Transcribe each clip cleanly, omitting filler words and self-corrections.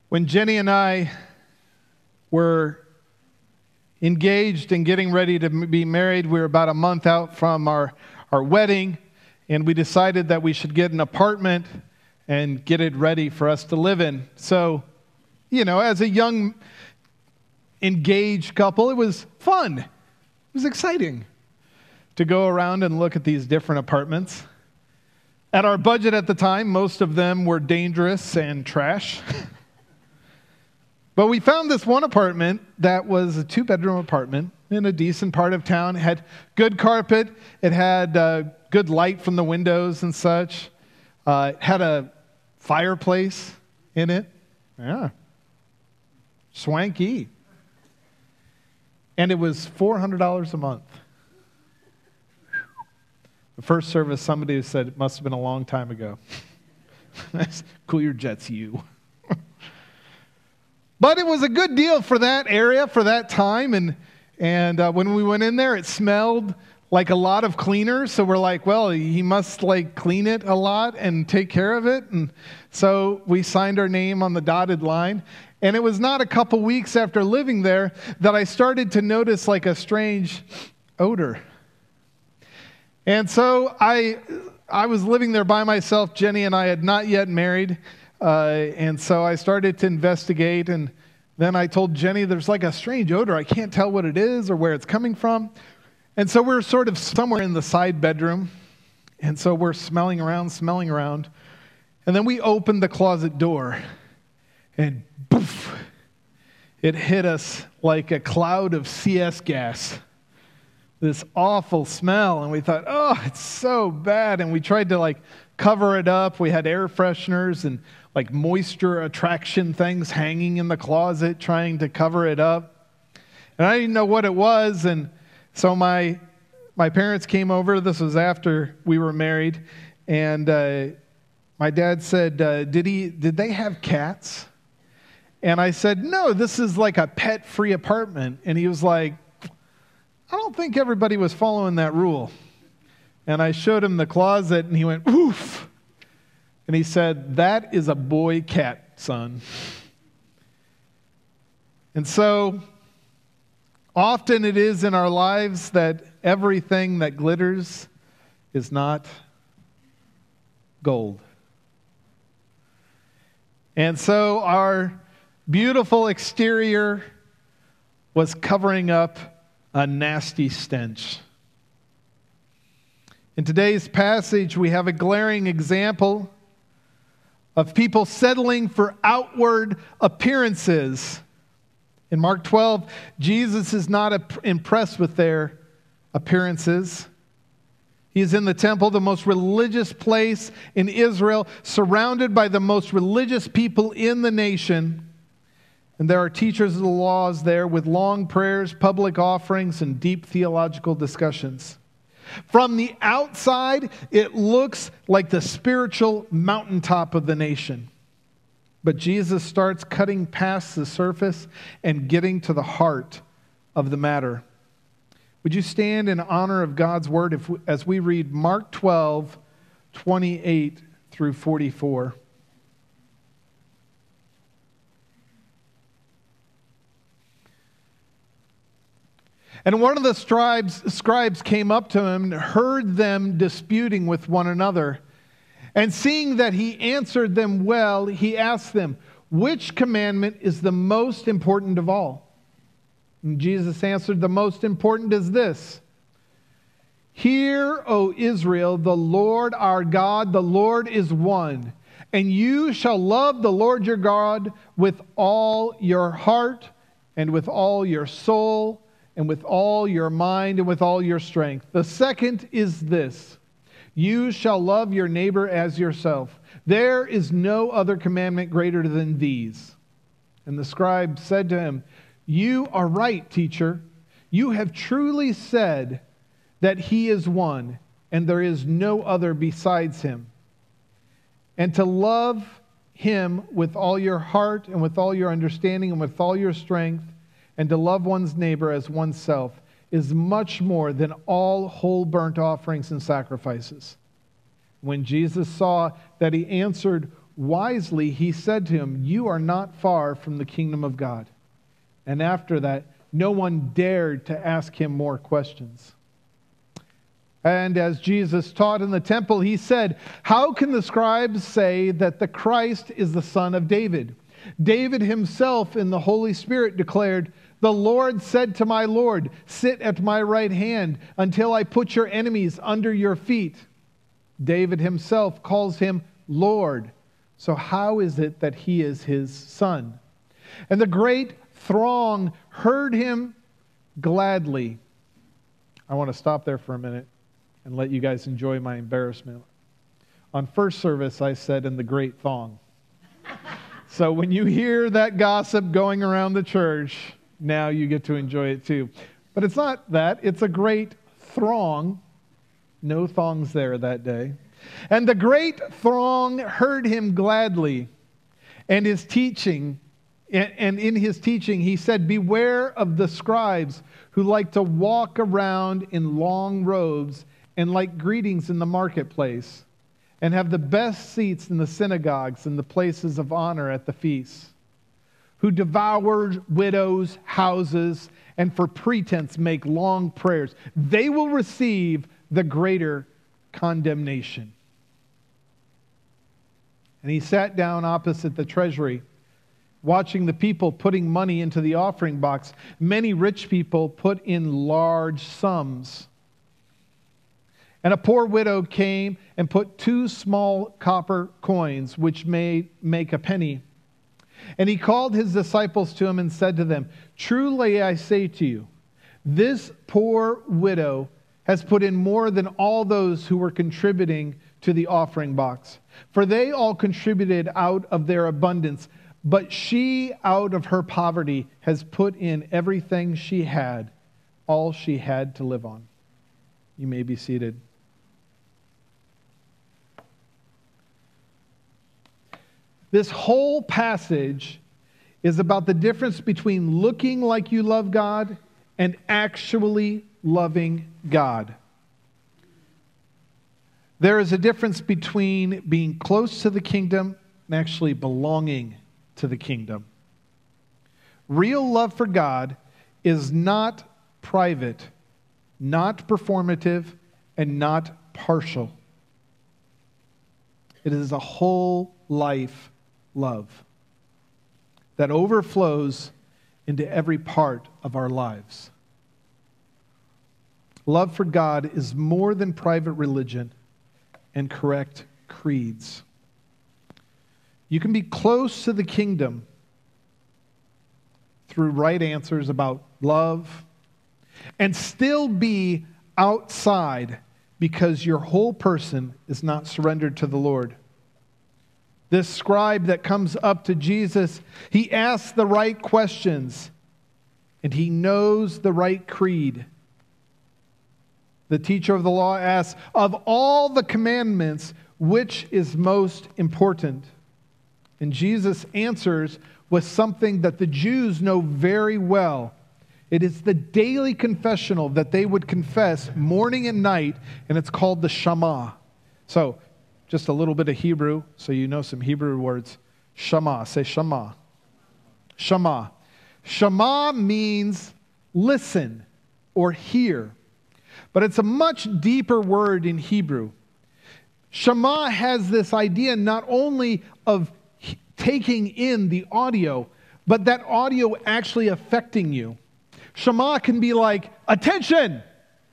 When Jenny and I were engaged and getting ready to be married, we were about a month out from our wedding, and we decided that we should get an apartment and get it ready for us to live in. So, as a young engaged couple, it was fun. It was exciting to go around and look at these different apartments. At our budget at the time, most of them were dangerous and trash. But we found this one apartment that was a 2-bedroom apartment in a decent part of town. It had good carpet. It had good light from the windows and such. It had a fireplace in it. Yeah. Swanky. And it was $400 a month. The first service, somebody said it must have been a long time ago. Cool your jets, you. But it was a good deal for that area, for that time. And when we went in there, it smelled like a lot of cleaners. So we're like, well, he must clean it a lot and take care of it. And so we signed our name on the dotted line. And it was not a couple weeks after living there that I started to notice a strange odor. And so I was living there by myself. Jenny and I had not yet married. And so I started to investigate, and then I told Jenny there's a strange odor. I can't tell what it is or where it's coming from. And so we're sort of somewhere in the side bedroom, and so we're smelling around. And then we opened the closet door, and poof, it hit us like a cloud of CS gas. This awful smell, and we thought, oh, it's so bad. And we tried to cover it up. We had air fresheners and moisture attraction things hanging in the closet trying to cover it up. And I didn't know what it was. And so my parents came over. This was after we were married. And my dad said, did they have cats? And I said, no, this is a pet-free apartment. And he was like, I don't think everybody was following that rule. And I showed him the closet, and he went, oof. And he said, that is a boy cat, son. And so often it is in our lives that everything that glitters is not gold. And so our beautiful exterior was covering up a nasty stench. In today's passage, we have a glaring example of people settling for outward appearances. In Mark 12, Jesus is not impressed with their appearances. He is in the temple, the most religious place in Israel, surrounded by the most religious people in the nation. And there are teachers of the laws there with long prayers, public offerings, and deep theological discussions. From the outside, it looks like the spiritual mountaintop of the nation. But Jesus starts cutting past the surface and getting to the heart of the matter. Would you stand in honor of God's word as we read Mark 12, 28 through 44? And one of the scribes came up to him and heard them disputing with one another. And seeing that he answered them well, he asked them, which commandment is the most important of all? And Jesus answered, the most important is this. Hear, O Israel, the Lord our God, the Lord is one. And you shall love the Lord your God with all your heart and with all your soul and with all your mind and with all your strength. The second is this. You shall love your neighbor as yourself. There is no other commandment greater than these. And the scribe said to him, you are right, teacher. You have truly said that he is one, and there is no other besides him. And to love him with all your heart and with all your understanding and with all your strength, and to love one's neighbor as oneself is much more than all whole burnt offerings and sacrifices. When Jesus saw that he answered wisely, he said to him, "You are not far from the kingdom of God." And after that, no one dared to ask him more questions. And as Jesus taught in the temple, he said, "How can the scribes say that the Christ is the son of David? David himself in the Holy Spirit declared, 'The Lord said to my Lord, sit at my right hand until I put your enemies under your feet.' David himself calls him Lord. So how is it that he is his son?" And the great throng heard him gladly. I want to stop there for a minute and let you guys enjoy my embarrassment. On first service, I said, "in the great throng." So when you hear that gossip going around the church, now you get to enjoy it too. But it's not that. It's a great throng. No thongs there that day. And the great throng heard him gladly. And in his teaching, he said, "Beware of the scribes who like to walk around in long robes and like greetings in the marketplace, and have the best seats in the synagogues and the places of honor at the feasts, who devour widows' houses and for pretense make long prayers. They will receive the greater condemnation." And he sat down opposite the treasury, watching the people putting money into the offering box. Many rich people put in large sums. And a poor widow came and put 2 small copper coins, which may make a penny. And he called his disciples to him and said to them, "Truly I say to you, this poor widow has put in more than all those who were contributing to the offering box. For they all contributed out of their abundance, but she out of her poverty has put in everything she had, all she had to live on." You may be seated. This whole passage is about the difference between looking like you love God and actually loving God. There is a difference between being close to the kingdom and actually belonging to the kingdom. Real love for God is not private, not performative, and not partial. It is a whole life love that overflows into every part of our lives. Love for God is more than private religion and correct creeds. You can be close to the kingdom through right answers about love and still be outside because your whole person is not surrendered to the Lord. This scribe that comes up to Jesus, he asks the right questions and he knows the right creed. The teacher of the law asks, "Of all the commandments, which is most important?" And Jesus answers with something that the Jews know very well. It is the daily confessional that they would confess morning and night, and it's called the Shema. So, just a little bit of Hebrew, so you know some Hebrew words. Shema, say Shema. Shema. Shema means listen or hear. But it's a much deeper word in Hebrew. Shema has this idea not only of taking in the audio, but that audio actually affecting you. Shema can be like, attention!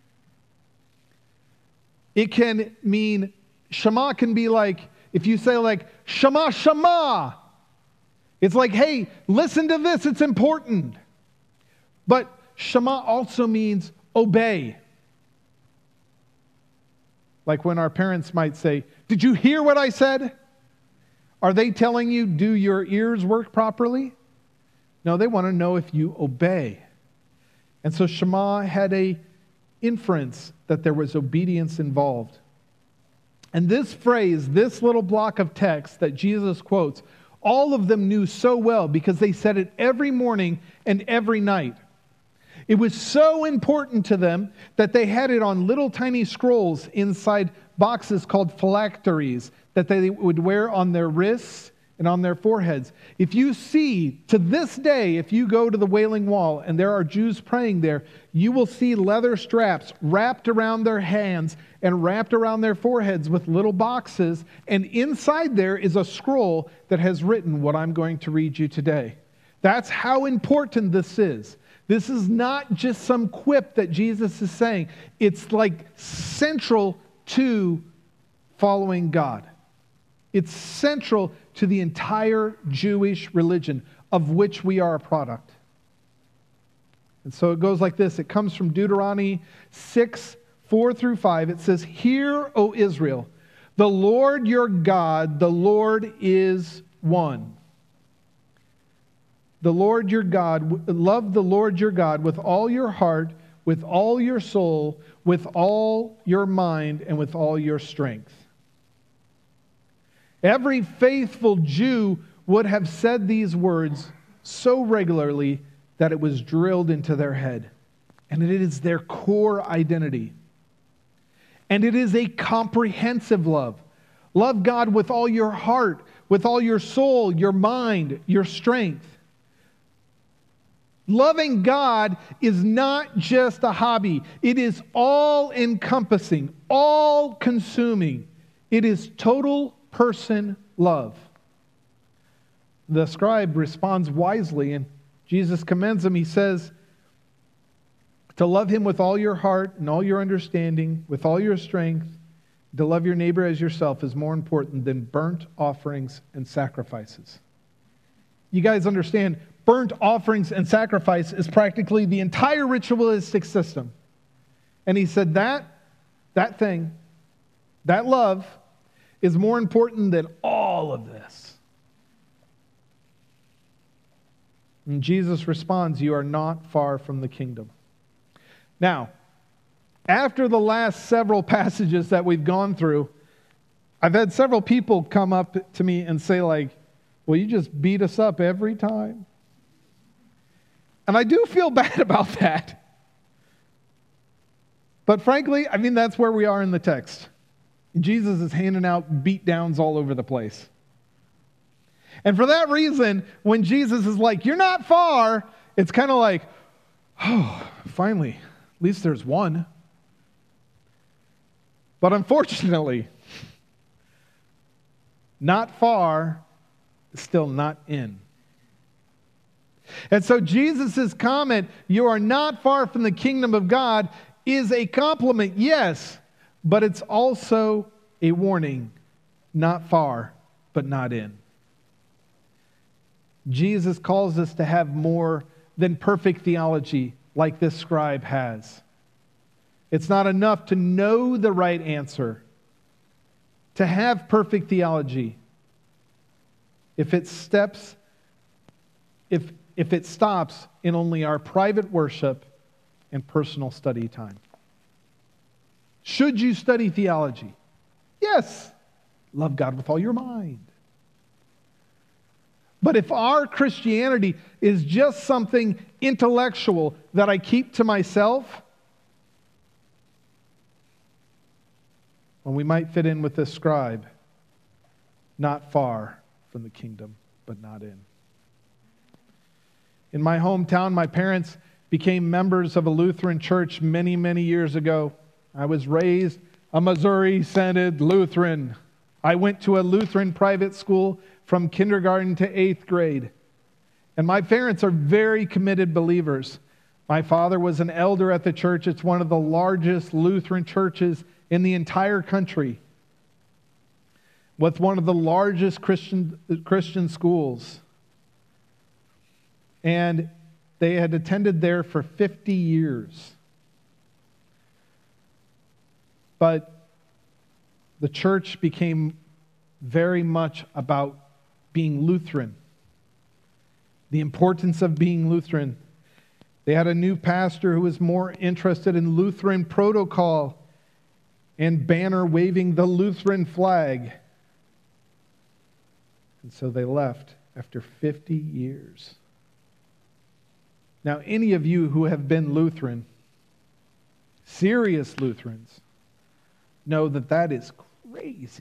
It can mean, Shema can be like, if you say like, Shema, Shema, it's like, hey, listen to this, it's important. But Shema also means obey. Like when our parents might say, "Did you hear what I said?" Are they telling you, do your ears work properly? No, they want to know if you obey. And so Shema had a inference that there was obedience involved. And this phrase, this little block of text that Jesus quotes, all of them knew so well because they said it every morning and every night. It was so important to them that they had it on little tiny scrolls inside boxes called phylacteries that they would wear on their wrists and on their foreheads. If you see, to this day, if you go to the Wailing Wall and there are Jews praying there, you will see leather straps wrapped around their hands and wrapped around their foreheads with little boxes, and inside there is a scroll that has written what I'm going to read you today. That's how important this is. This is not just some quip that Jesus is saying. It's like central to following God. It's central to the entire Jewish religion, of which we are a product. And so it goes like this. It comes from Deuteronomy 6:4-5. It says, "Hear, O Israel, the Lord your God, the Lord is one. The Lord your God, love the Lord your God with all your heart, with all your soul, with all your mind, and with all your strength." Every faithful Jew would have said these words so regularly that it was drilled into their head. And it is their core identity. And it is a comprehensive love. Love God with all your heart, with all your soul, your mind, your strength. Loving God is not just a hobby. It is all-encompassing, all-consuming. It is total person love. The scribe responds wisely, and Jesus commends him. He says, to love him with all your heart and all your understanding, with all your strength, to love your neighbor as yourself is more important than burnt offerings and sacrifices. You guys understand, burnt offerings and sacrifice is practically the entire ritualistic system. And he said that thing, that love, is more important than all of this. And Jesus responds, you are not far from the kingdom. Now, after the last several passages that we've gone through, I've had several people come up to me and say like, well, you just beat us up every time. And I do feel bad about that. But frankly, I mean, that's where we are in the text. Jesus is handing out beatdowns all over the place. And for that reason, when Jesus is like, you're not far, it's kind of like, oh, finally, at least there's one. But unfortunately, not far is still not in. And so Jesus' comment, you are not far from the kingdom of God, is a compliment, yes, but it's also a warning, not far, but not in. Jesus calls us to have more than perfect theology like this scribe has. It's not enough to know the right answer, to have perfect theology. If it stops in only our private worship and personal study time. Should you study theology? Yes. Love God with all your mind. But if our Christianity is just something intellectual that I keep to myself, well, we might fit in with this scribe, not far from the kingdom, but not in. In my hometown, my parents became members of a Lutheran church many, many years ago. I was raised a Missouri-Synod Lutheran. I went to a Lutheran private school from kindergarten to 8th grade. And my parents are very committed believers. My father was an elder at the church. It's one of the largest Lutheran churches in the entire country, with one of the largest Christian schools. And they had attended there for 50 years. But the church became very much about being Lutheran, the importance of being Lutheran. They had a new pastor who was more interested in Lutheran protocol and banner waving the Lutheran flag. And so they left after 50 years. Now, any of you who have been Lutheran, serious Lutherans, know that that is crazy.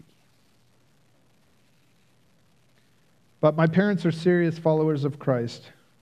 But my parents are serious followers of Christ.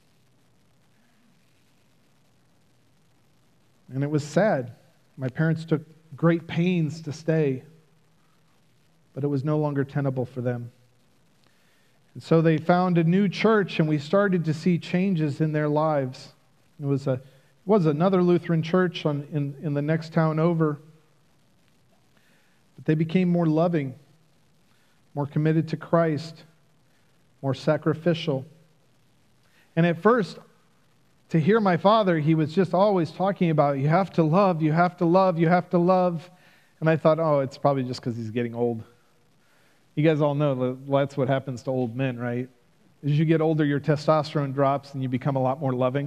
And it was sad. My parents took great pains to stay, but it was no longer tenable for them. And so they found a new church, and we started to see changes in their lives. It was another Lutheran church in the next town over. But they became more loving, more committed to Christ, more sacrificial. And at first, to hear my father, he was just always talking about, you have to love, you have to love, you have to love. And I thought, oh, it's probably just because he's getting old. You guys all know that's what happens to old men, right? As you get older, your testosterone drops and you become a lot more loving.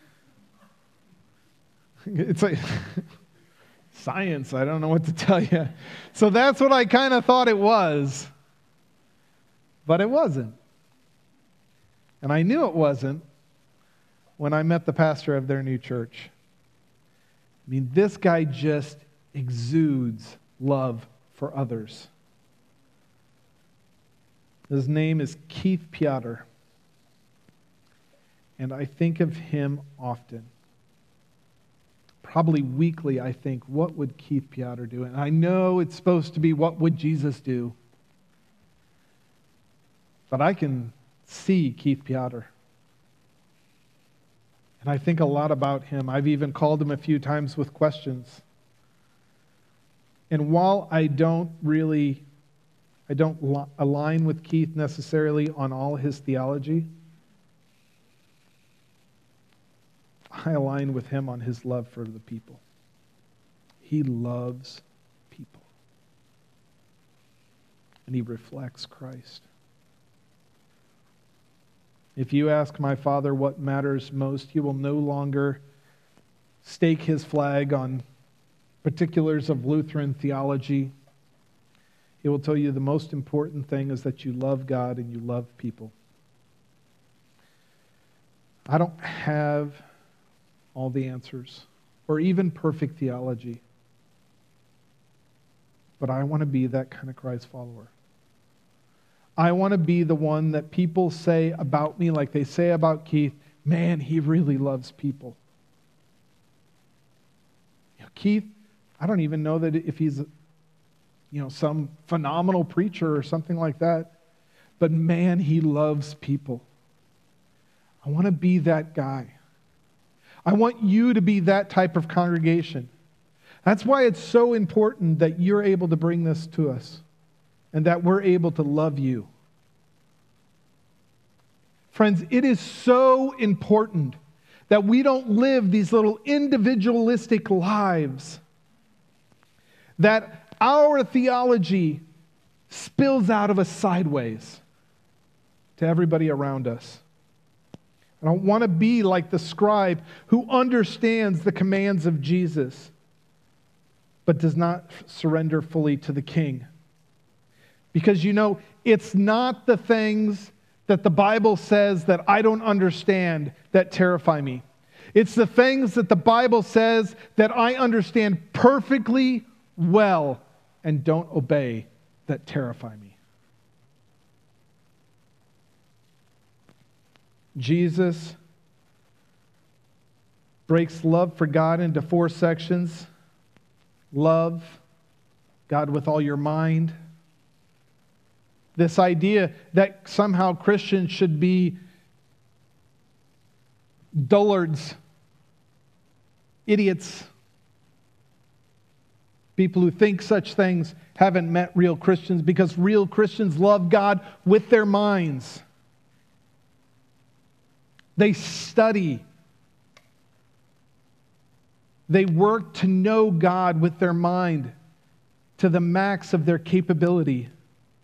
It's like science, I don't know what to tell you. So that's what I kind of thought it was. But it wasn't. And I knew it wasn't when I met the pastor of their new church. I mean, this guy just exudes love for others. His name is Keith Piotr. And I think of him often. Probably weekly, I think, what would Keith Piotr do? And I know it's supposed to be, what would Jesus do? But I can see Keith Piotr. And I think a lot about him. I've even called him a few times with questions. And while I don't align with Keith necessarily on all his theology, I align with him on his love for the people. He loves people. And he reflects Christ. If you ask my father what matters most, he will no longer stake his flag on particulars of Lutheran theology. He will tell you the most important thing is that you love God and you love people. I don't have all the answers or even perfect theology, but I want to be that kind of Christ follower. I want to be the one that people say about me, like they say about Keith, man, he really loves people. Keith, I don't even know that if he's some phenomenal preacher or something like that, but man, he loves people. I want to be that guy. I want you to be that type of congregation. That's why it's so important that you're able to bring this to us and that we're able to love you. Friends, it is so important that we don't live these little individualistic lives, that our theology spills out of us sideways to everybody around us. I don't want to be like the scribe who understands the commands of Jesus, but does not surrender fully to the king. Because it's not the things that the Bible says that I don't understand that terrify me. It's the things that the Bible says that I understand perfectly well and don't obey that terrify me. Jesus breaks love for God into 4 sections. Love God with all your mind. This idea that somehow Christians should be dullards, idiots, people who think such things haven't met real Christians, because real Christians love God with their minds. They study. They work to know God with their mind to the max of their capability.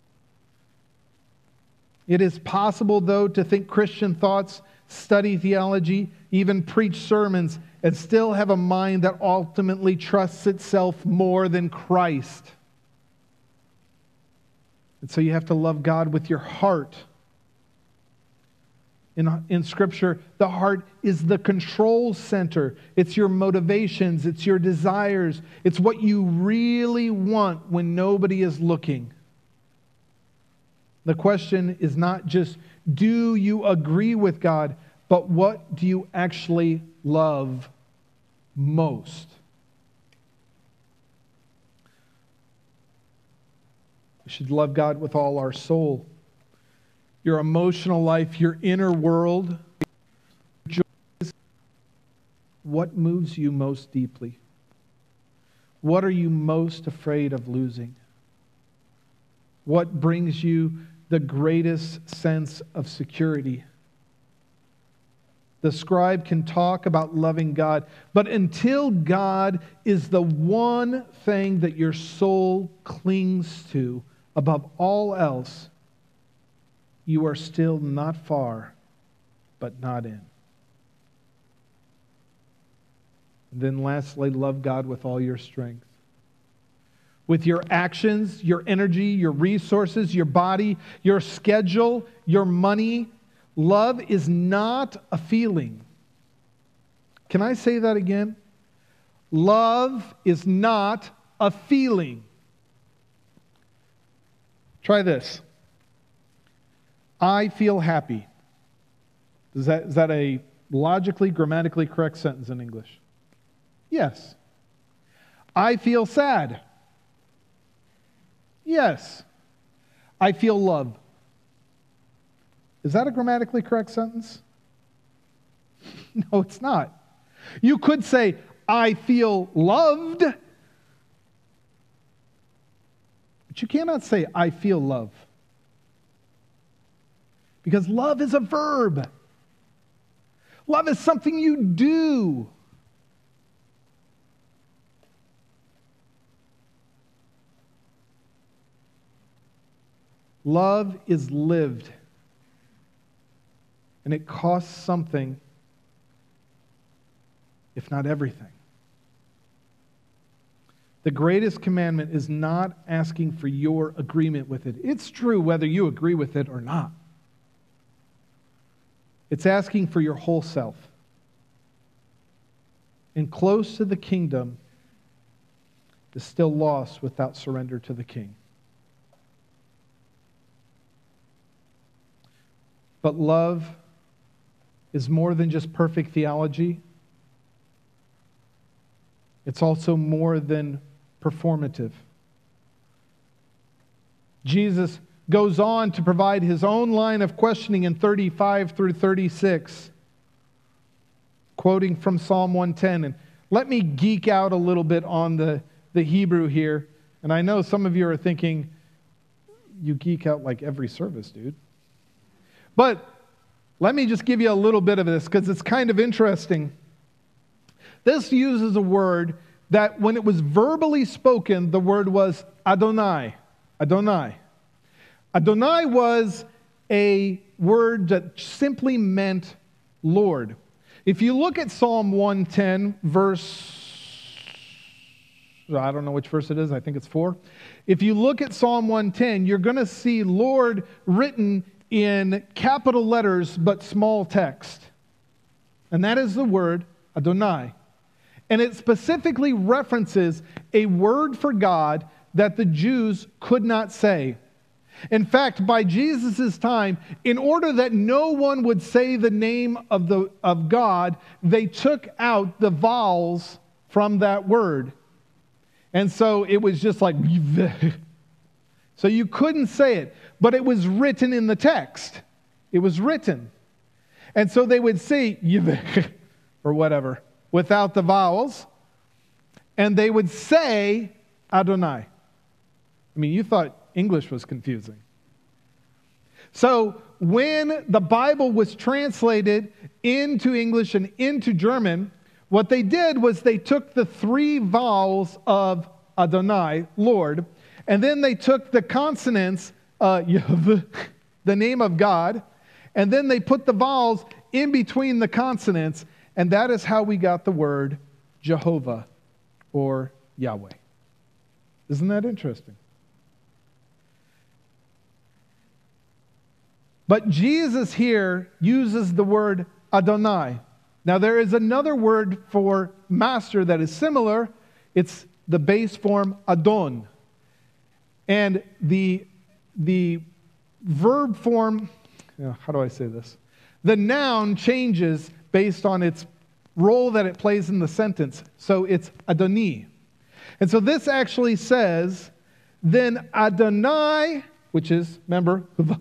It is possible, though, to think Christian thoughts, study theology, even preach sermons, and still have a mind that ultimately trusts itself more than Christ. And so you have to love God with your heart. in Scripture, the heart is the control center. It's your motivations. It's your desires. It's what you really want when nobody is looking. The question is not just, do you agree with God, but what do you actually love most? We should love God with all our soul. Your emotional life, your inner world, joys. What moves you most deeply? What are you most afraid of losing? What brings you the greatest sense of security? The scribe can talk about loving God, but until God is the one thing that your soul clings to above all else, you are still not far, but not in. And then lastly, love God with all your strength. With your actions, your energy, your resources, your body, your schedule, your money. Love is not a feeling. Can I say that again? Love is not a feeling. Try this. I feel happy. Is that a logically, grammatically correct sentence in English? Yes. I feel sad. Yes. I feel love. Is that a grammatically correct sentence? No, it's not. You could say, I feel loved. But you cannot say, I feel love. Because love is a verb. Love is something you do. Love is lived. And it costs something, if not everything. The greatest commandment is not asking for your agreement with it. It's true whether you agree with it or not. It's asking for your whole self. And close to the kingdom is still lost without surrender to the King. But love is more than just perfect theology. It's also more than performative. Jesus goes on to provide his own line of questioning in 35 through 36, quoting from Psalm 110. And let me geek out a little bit on the Hebrew here. And I know some of you are thinking, you geek out like every service, dude. But let me just give you a little bit of this because it's kind of interesting. This uses a word that when it was verbally spoken, the word was Adonai. Adonai. Adonai was a word that simply meant Lord. If you look at Psalm 110, I don't know which verse it is, I think it's 4. If you look at Psalm 110, you're going to see Lord written in capital letters but small text. And that is the word Adonai. And it specifically references a word for God that the Jews could not say. In fact, by Jesus' time, in order that no one would say the name of God, they took out the vowels from that word. And so it was just like, so you couldn't say it, but it was written in the text. It was written. And so they would say, or whatever, without the vowels, and they would say Adonai. I mean, you thought English was confusing. So when the Bible was translated into English and into German, what they did was they took the 3 vowels of Adonai, Lord, and then they took the consonants, the name of God, and then they put the vowels in between the consonants, and that is how we got the word Jehovah or Yahweh. Isn't that interesting? But Jesus here uses the word Adonai. Now there is another word for master that is similar. It's the base form Adon. And the verb form, how do I say this? The noun changes based on its role that it plays in the sentence. So it's Adoni. And so this actually says, then Adonai, which is, remember,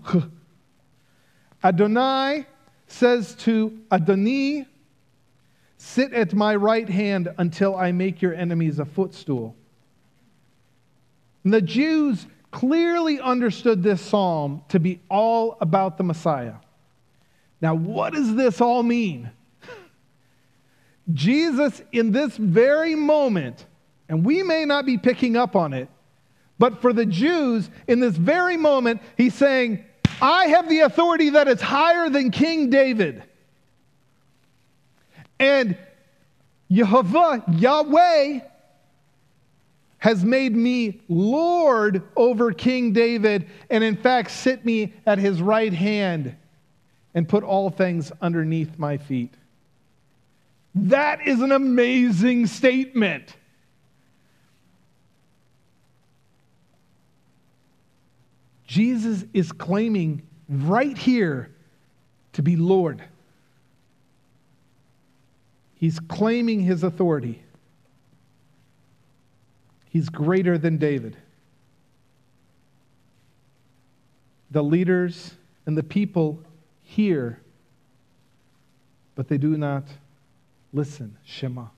Adonai says to Adoni, sit at my right hand until I make your enemies a footstool. And the Jews clearly understood this psalm to be all about the Messiah. Now, what does this all mean? Jesus, in this very moment, and we may not be picking up on it, but for the Jews, in this very moment, he's saying, I have the authority that is higher than King David. And Yahweh, has made me Lord over King David, and in fact sit me at his right hand and put all things underneath my feet. That is an amazing statement. Jesus is claiming right here to be Lord. He's claiming his authority. He's greater than David. The leaders and the people hear, but they do not listen. Shema.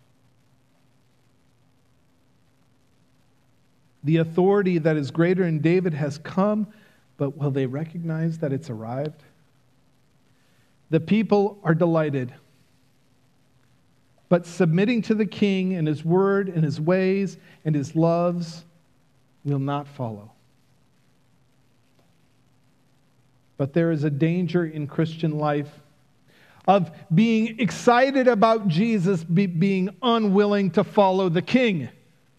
The authority that is greater in David has come, but will they recognize that it's arrived? The people are delighted, but submitting to the king and his word and his ways and his loves will not follow. But there is a danger in Christian life of being excited about Jesus, being unwilling to follow the king.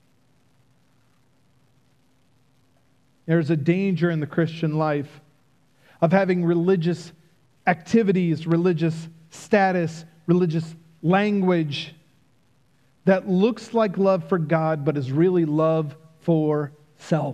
There's a danger in the Christian life of having religious activities, religious status, religious language that looks like love for God, but is really love for self.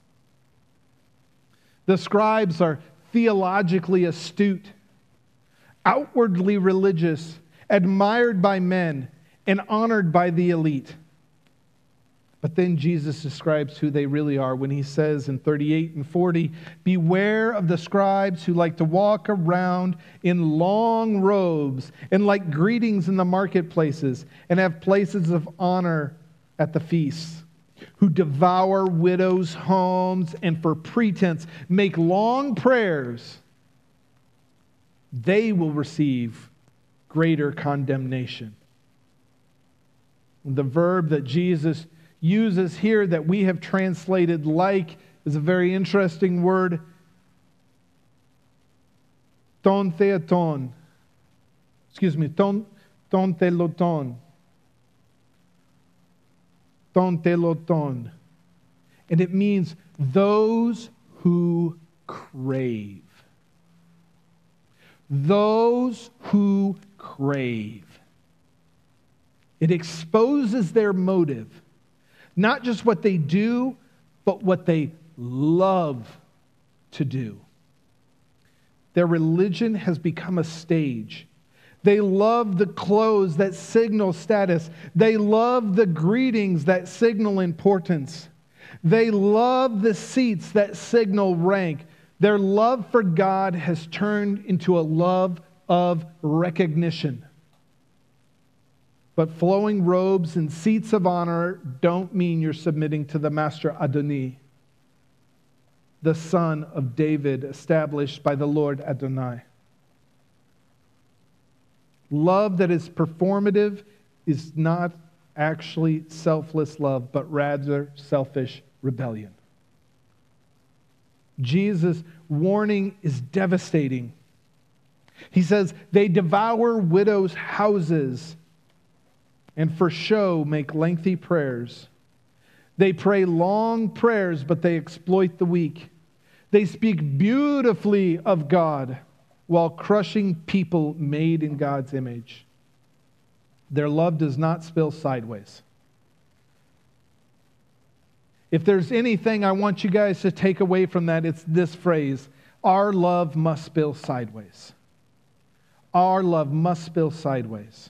The scribes are theologically astute, outwardly religious, admired by men, and honored by the elite. But then Jesus describes who they really are when he says in 38 and 40, beware of the scribes who like to walk around in long robes and like greetings in the marketplaces and have places of honor at the feasts, who devour widows' homes and for pretense make long prayers. They will receive greater condemnation. The verb that Jesus uses here that we have translated like is a very interesting word. Ton theaton. Ton teloton. Ton teloton. And it means those who crave. Those who crave. It exposes their motive. Not just what they do, but what they love to do. Their religion has become a stage. They love the clothes that signal status. They love the greetings that signal importance. They love the seats that signal rank. Their love for God has turned into a love of recognition. But flowing robes and seats of honor don't mean you're submitting to the Master Adoni, the son of David, established by the Lord Adonai. Love that is performative is not actually selfless love, but rather selfish rebellion. Jesus' warning is devastating. He says, they devour widows' houses and for show make lengthy prayers. They pray long prayers, but they exploit the weak. They speak beautifully of God while crushing people made in God's image. Their love does not spill sideways. If there's anything I want you guys to take away from that, it's this phrase: our love must spill sideways. Our love must spill sideways.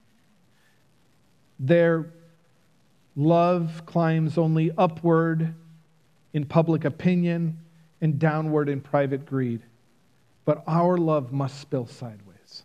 Their love climbs only upward in public opinion and downward in private greed. But our love must spill sideways.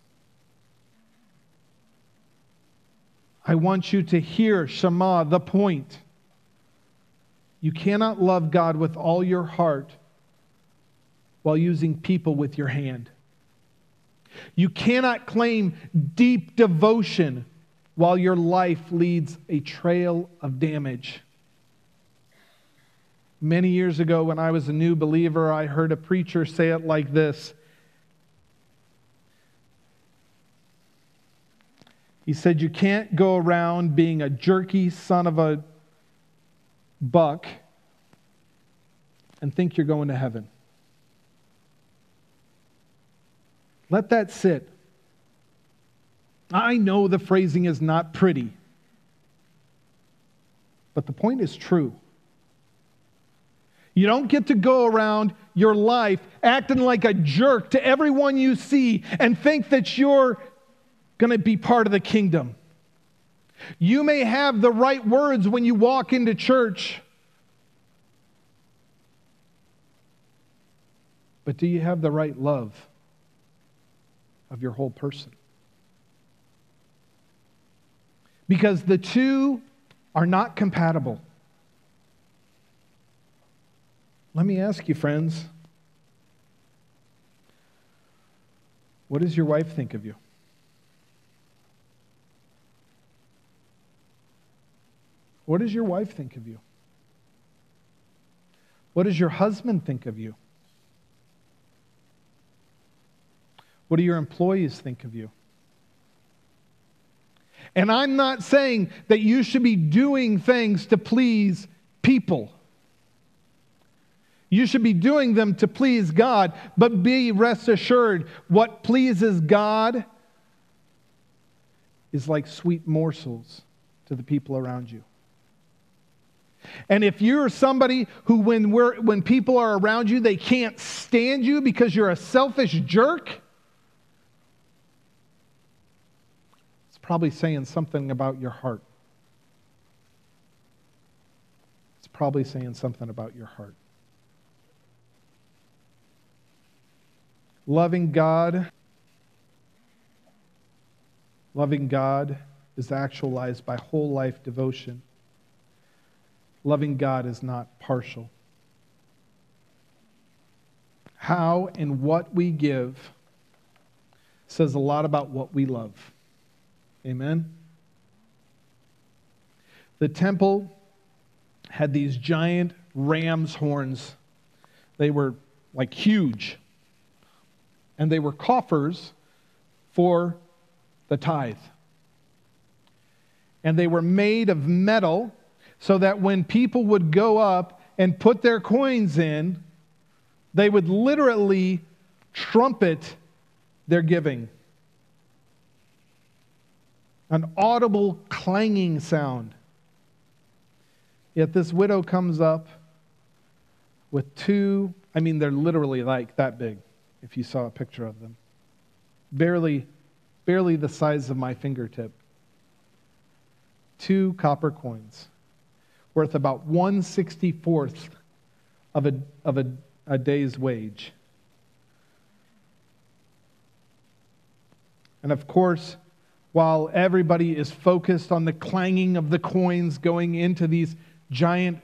I want you to hear, Shema, the point. You cannot love God with all your heart while using people with your hand. You cannot claim deep devotion while your life leads a trail of damage. Many years ago, when I was a new believer, I heard a preacher say it like this. He said, you can't go around being a jerky son of a buck and think you're going to heaven. Let that sit. I know the phrasing is not pretty, but the point is true. You don't get to go around your life acting like a jerk to everyone you see and think that you're going to be part of the kingdom. You may have the right words when you walk into church, but do you have the right love of your whole person? Because the two are not compatible. Let me ask you, friends, what does your wife think of you? What does your wife think of you? What does your husband think of you? What do your employees think of you? And I'm not saying that you should be doing things to please people. You should be doing them to please God, but be rest assured, what pleases God is like sweet morsels to the people around you. And if you're somebody who, when people are around you, they can't stand you because you're a selfish jerk, it's probably saying something about your heart. It's probably saying something about your heart. Loving God is actualized by whole life devotion. Loving God is not partial. How and what we give says a lot about what we love. Amen? The temple had these giant ram's horns. They were like huge. And they were coffers for the tithe. And they were made of metal so that when people would go up and put their coins in, they would literally trumpet their giving. An audible clanging sound. Yet this widow comes up with two, they're literally like that big, if you saw a picture of them. Barely the size of my fingertip. 2 copper coins, worth about 1/64 of a day's wage. And of course, while everybody is focused on the clanging of the coins going into these giant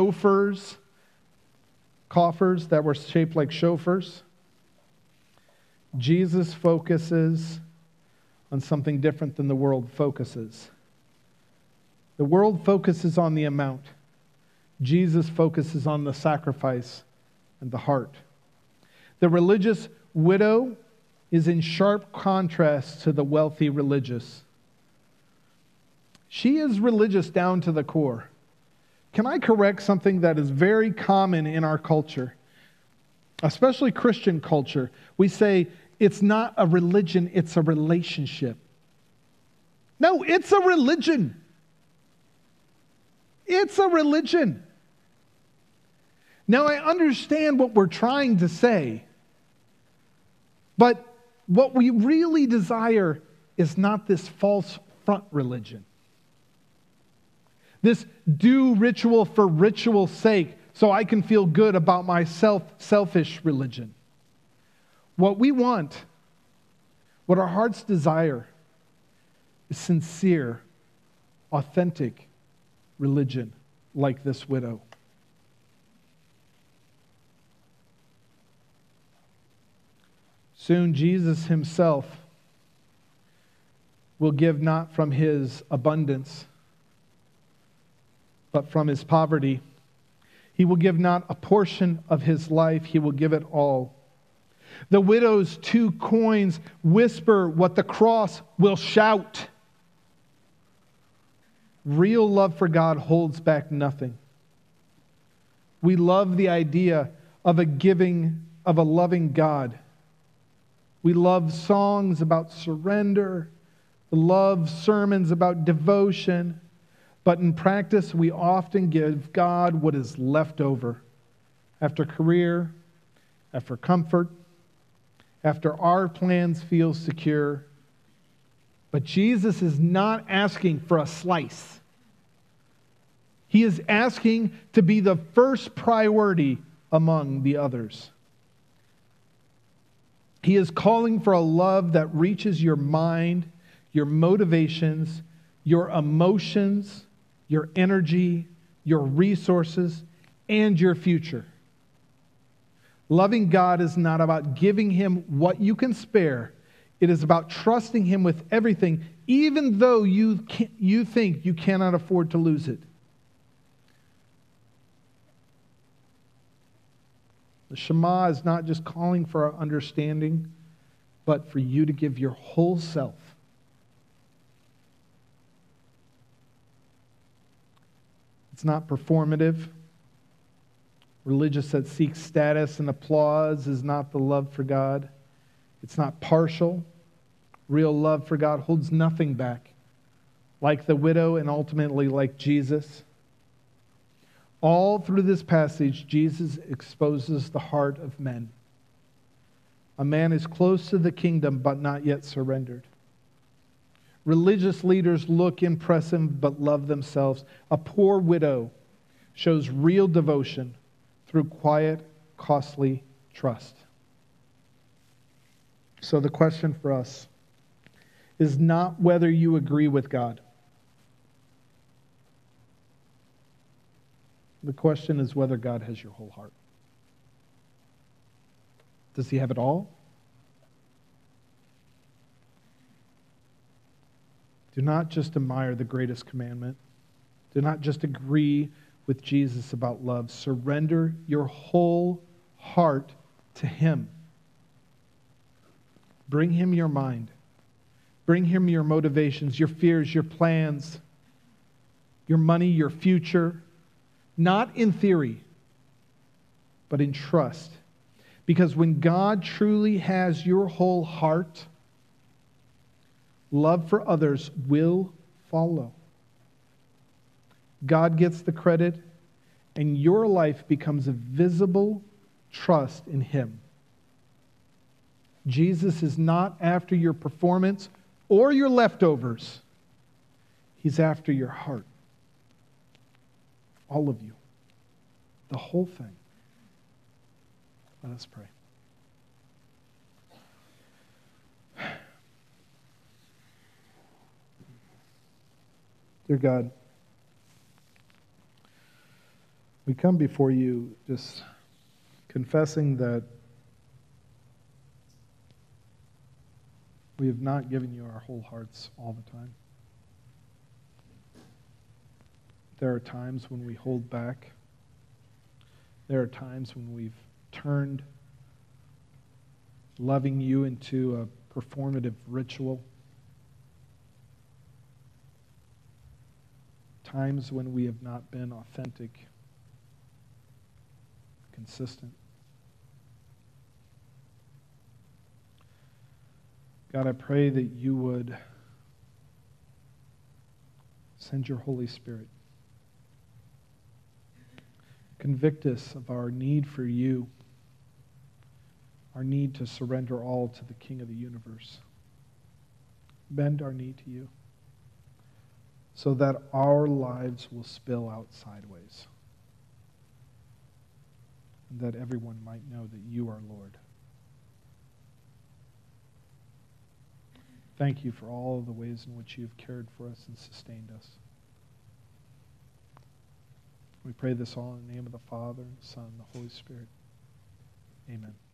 coffers that were shaped like shofars, Jesus focuses on something different than the world focuses. The world focuses on the amount. Jesus focuses on the sacrifice and the heart. The religious widow is in sharp contrast to the wealthy religious. She is religious down to the core. Can I correct something that is very common in our culture? especially Christian culture, we say it's not a religion, it's a relationship. No, it's a religion. It's a religion. Now, I understand what we're trying to say, but what we really desire is not this false front religion. This do ritual for ritual's sake so I can feel good about myself, selfish religion. What we want, what our hearts desire, is sincere, authentic religion like this widow. Soon Jesus himself will give not from his abundance, but from his poverty. He will give not a portion of his life, he will give it all. The widow's 2 coins whisper what the cross will shout. Real love for God holds back nothing. We love the idea of a loving God. We love songs about surrender. We love sermons about devotion. But in practice, we often give God what is left over after career, after comfort, after our plans feel secure. But Jesus is not asking for a slice. He is asking to be the first priority among the others. He is calling for a love that reaches your mind, your motivations, your emotions, your energy, your resources, and your future. Loving God is not about giving him what you can spare. It is about trusting him with everything, even though you think you cannot afford to lose it. The Shema is not just calling for our understanding, but for you to give your whole self. It's not performative. Religious that seeks status and applause is not the love for God. It's not partial. Real love for God holds nothing back, like the widow and ultimately like Jesus. All through this passage, Jesus exposes the heart of men. A man is close to the kingdom, but not yet surrendered. Religious leaders look impressive, but love themselves. A poor widow shows real devotion through quiet, costly trust. So the question for us is not whether you agree with God. The question is whether God has your whole heart. Does he have it all? Do not just admire the greatest commandment. Do not just agree with Jesus about love. Surrender your whole heart to him. Bring him your mind. Bring him your motivations, your fears, your plans, your money, your future. Not in theory, but in trust. Because when God truly has your whole heart, love for others will follow. God gets the credit, and your life becomes a visible trust in him. Jesus is not after your performance or your leftovers. He's after your heart. All of you. The whole thing. Let us pray. Dear God, we come before you just confessing that we have not given you our whole hearts all the time. There are times when we hold back. There are times when we've turned loving you into a performative ritual. Times when we have not been authentic, consistent. God, I pray that you would send your Holy Spirit. Convict us of our need for you, our need to surrender all to the King of the universe. Bend our knee to you so that our lives will spill out sideways and that everyone might know that you are Lord. Thank you for all of the ways in which you have cared for us and sustained us. We pray this all in the name of the Father, and the Son, and the Holy Spirit. Amen.